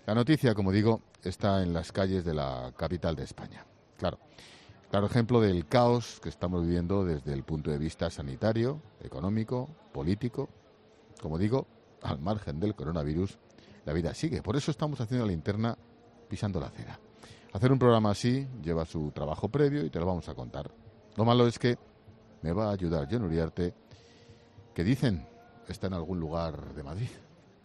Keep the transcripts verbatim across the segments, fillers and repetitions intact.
La noticia, como digo, está en las calles de la capital de España. Claro, claro ejemplo del caos que estamos viviendo desde el punto de vista sanitario, económico, político. Como digo, al margen del coronavirus, la vida sigue. Por eso estamos haciendo la linterna pisando la acera. Hacer un programa así lleva su trabajo previo y te lo vamos a contar. Lo malo es que me va a ayudar Jon Uriarte, que dicen está en algún lugar de Madrid.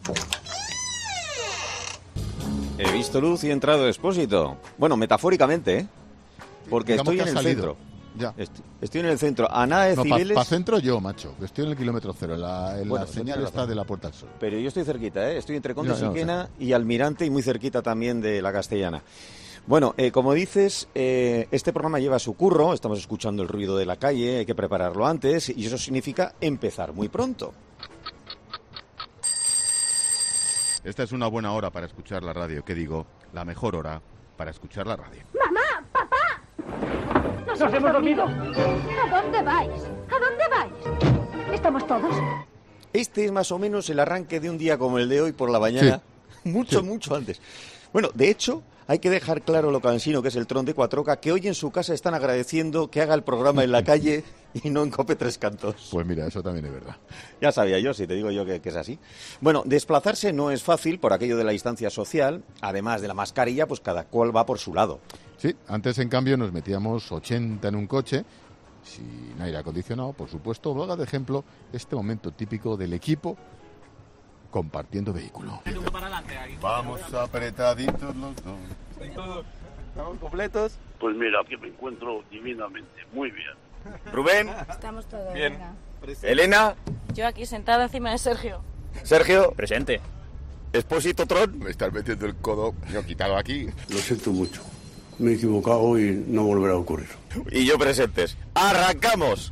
He visto luz y he entrado Expósito. Bueno, metafóricamente, ¿eh? Porque Digamos estoy que en has el salido. centro. Ya. Est- Estoy en el centro. A nada de No, para Cibeles... pa centro yo, macho. Que estoy en el kilómetro cero, en la, en Bueno, la sí, señal tienes está razón. de la Puerta del Sol. Pero yo estoy cerquita, ¿eh? Estoy entre Conde Ya, ya, Siquena y Almirante y muy cerquita también de la Castellana. Bueno, eh, como dices, eh, este programa lleva su curro, estamos escuchando el ruido de la calle, hay que prepararlo antes y eso significa empezar muy pronto. Esta es una buena hora para escuchar la radio. ¿Qué digo? La mejor hora para escuchar la radio. ¡Mamá! ¡Papá! ¡Nos, ¡Nos hemos dormido! ¿A dónde vais? ¿A dónde vais? ¿Estamos todos? Este es más o menos el arranque de un día como el de hoy por la mañana, Sí. mucho, Sí. mucho antes. Bueno, de hecho, hay que dejar claro lo cansino que es el Tron de Cuatroca, que hoy en su casa están agradeciendo que haga el programa en la calle y no en Cope Tres Cantos. Pues mira, eso también es verdad. Ya sabía yo, si te digo yo que, que es así. Bueno, desplazarse no es fácil por aquello de la distancia social, además de la mascarilla, pues cada cual va por su lado. Sí, antes en cambio nos metíamos ochenta en un coche, sin aire acondicionado, por supuesto. Lo haga de ejemplo este momento típico del equipo compartiendo vehículo. Vamos apretaditos los dos. ¿Estamos completos? Pues mira, aquí me encuentro divinamente, muy bien. Rubén, Estamos todos. Bien. venga. Elena, Yo aquí sentada encima de Sergio. Sergio, Presente. Expósito Tron. Me estás metiendo el codo. Yo quítalo aquí. Lo siento mucho. Me he equivocado y no volverá a ocurrir. Y yo presentes. ¡Arrancamos!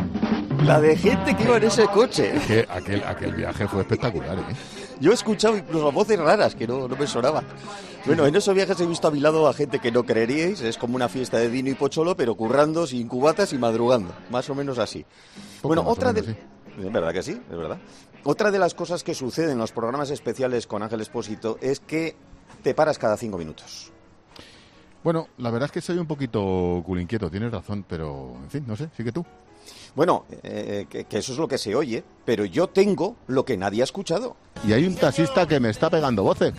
La de gente que iba en ese coche. Que aquel, aquel viaje fue espectacular, ¿eh? Yo he escuchado incluso voces raras que no, no me sonaban. Bueno, en esos viajes he visto a mi lado a gente que no creeríais. Es como una fiesta de vino y pocholo, pero currando, sin cubatas y madrugando. Más o menos así. Poco Bueno, más o otra de... menos, Es verdad que sí, es verdad. Otra de las cosas que sucede en los programas especiales con Ángel Expósito es que te paras cada cinco minutos. Bueno, la verdad es que soy un poquito culinquieto, tienes razón, pero, en fin, no sé, sigue tú. Bueno, eh, que, que eso es lo que se oye, pero yo tengo lo que nadie ha escuchado. Y hay un taxista que me está pegando voces.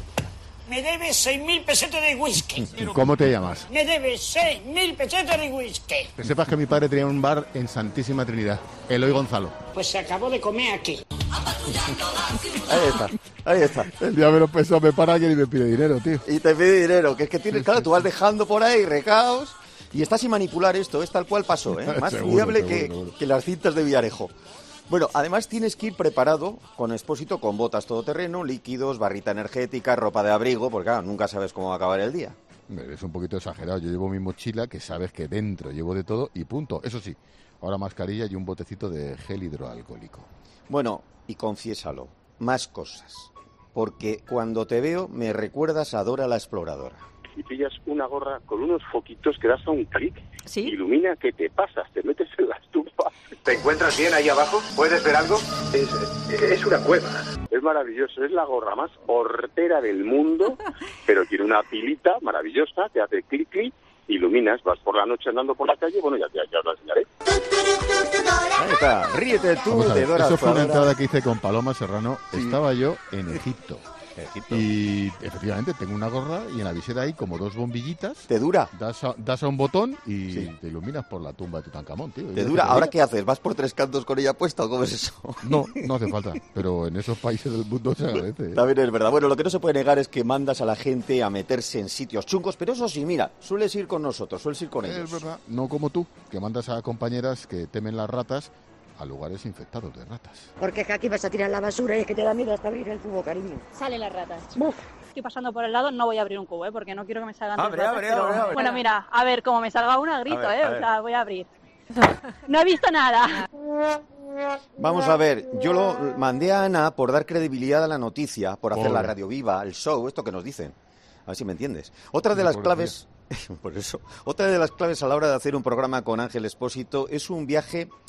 Me debes seis mil pesetas de whisky. ¿Cómo te llamas? Me debes seis mil pesetas de whisky. Que sepas que mi padre tenía un bar en Santísima Trinidad, Eloy Gonzalo. Pues se acabó de comer aquí. Ahí está, ahí está. El día menos pensado me para alguien y me pide dinero, tío. Y te pide dinero, que es que tienes, claro, tú vas dejando por ahí recaos y estás sin manipular esto, es tal cual pasó, ¿eh? Más Seguro, fiable seguro, que, seguro. que las cintas de Villarejo. Bueno, además tienes que ir preparado con Expósito, con botas todoterreno, líquidos, barrita energética, ropa de abrigo, porque claro, nunca sabes cómo va a acabar el día. Es un poquito exagerado. Yo llevo mi mochila, que sabes que dentro llevo de todo y punto. Eso sí, ahora mascarilla y un botecito de gel hidroalcohólico. Bueno, y confiésalo, más cosas, porque cuando te veo me recuerdas a Dora la Exploradora. Y pillas una gorra con unos foquitos que das a un clic. ¿Sí? Ilumina que te pasas, te metes en la estufa. ¿Te encuentras bien ahí abajo? ¿Puedes ver algo? Es, es una cueva. Es maravilloso, es la gorra más hortera del mundo, pero tiene una pilita maravillosa, te hace clic, clic, iluminas, vas por la noche andando por la calle, bueno, ya, ya, ya os lo enseñaré. Ahí está, ríete tú Vamos a de ver, Dora eso fue una Exploradora. entrada que hice con Paloma Serrano. Sí. Estaba yo en Egipto. Egipto. Y efectivamente tengo una gorra y en la visera hay como dos bombillitas. ¿Te dura? Das a, das a un botón y Sí. te iluminas por la tumba de Tutankamón, tío. ¿Te Yo dura? decía, ¿Ahora "Oye, qué haces? ¿Vas por tres cantos con ella puesta o cómo es eso? No, no hace falta. Pero en esos países del mundo se agradece. ¿eh? También es verdad. Bueno, lo que no se puede negar es que mandas a la gente a meterse en sitios chungos, pero eso sí, mira, sueles ir con nosotros, sueles ir con ellos. Es verdad. No como tú, que mandas a compañeras que temen las ratas a lugares infectados de ratas. Porque es que aquí vas a tirar la basura y es que te da miedo hasta abrir el cubo, cariño. Salen las ratas. Buf. Estoy pasando por el lado, no voy a abrir un cubo, ¿eh? Porque no quiero que me salgan Abre, tres ratas, abre, pero- abre, abre. Bueno, mira, a ver, como me salga una, grito, A ver, ¿eh? a O ver. sea, voy a abrir. No he visto nada. Vamos a ver, yo lo mandé a Ana por dar credibilidad a la noticia, por hacer Pobre. la radio viva, el show, esto que nos dicen. A ver si me entiendes. Otra de las Pobre claves, por eso, otra de las claves a la hora de hacer un programa con Ángel Expósito es un viaje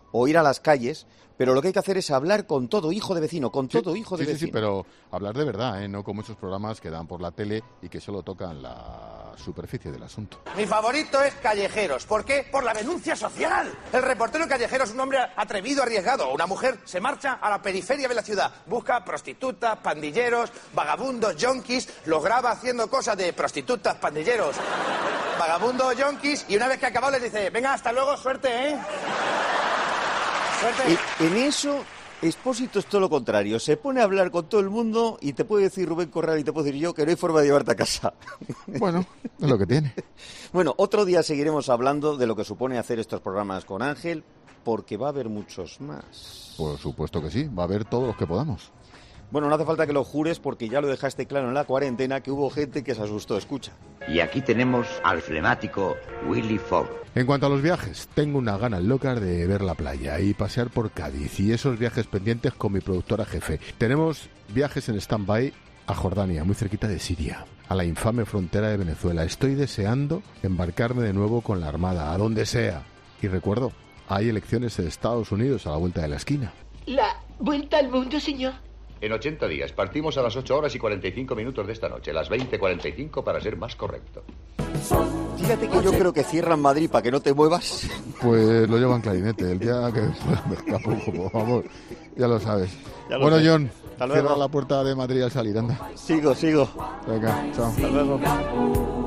o ir a las calles, pero lo que hay que hacer es hablar con todo hijo de vecino, con Sí, todo hijo de sí, sí, vecino. sí, pero hablar de verdad, ¿eh? No como esos programas que dan por la tele y que solo tocan la superficie del asunto. Mi favorito es Callejeros. ¿Por qué? Por la denuncia social. El reportero Callejero es un hombre atrevido, arriesgado. Una mujer se marcha a la periferia de la ciudad. Busca prostitutas, pandilleros, vagabundos, yonkis. Los graba haciendo cosas de prostitutas, pandilleros, vagabundos, yonkis. Y una vez que ha acabado les dice, venga, hasta luego, suerte, ¿eh? Suerte. Y en eso, Expósito es todo lo contrario. Se pone a hablar con todo el mundo y te puede decir Rubén Corral y te puedo decir yo que no hay forma de llevarte a casa. Bueno, es lo que tiene. Bueno, otro día seguiremos hablando de lo que supone hacer estos programas con Ángel, porque va a haber muchos más. Por supuesto que sí, va a haber todos los que podamos. Bueno, no hace falta que lo jures porque ya lo dejaste claro en la cuarentena que hubo gente que se asustó. Escucha. Y aquí tenemos al flemático Willy Fogg. En cuanto a los viajes, tengo unas ganas locas de ver la playa y pasear por Cádiz y esos viajes pendientes con mi productora jefe. Tenemos viajes en stand-by a Jordania, muy cerquita de Siria, a la infame frontera de Venezuela. Estoy deseando embarcarme de nuevo con la Armada, a donde sea. Y recuerdo, hay elecciones en Estados Unidos a la vuelta de la esquina. ¿La vuelta al mundo, señor? En ochenta días. Partimos a las ocho horas y cuarenta y cinco minutos de esta noche. Las veinte cuarenta y cinco para ser más correcto. Fíjate que yo creo que cierran Madrid para que no te muevas. Pues lo llevan clarinete. El día que me escapo, por favor, ya lo sabes. Ya lo bueno, sé. John, Hasta luego. cierra la puerta de Madrid al salir, anda. Sigo, sigo. Venga, chao. Hasta luego.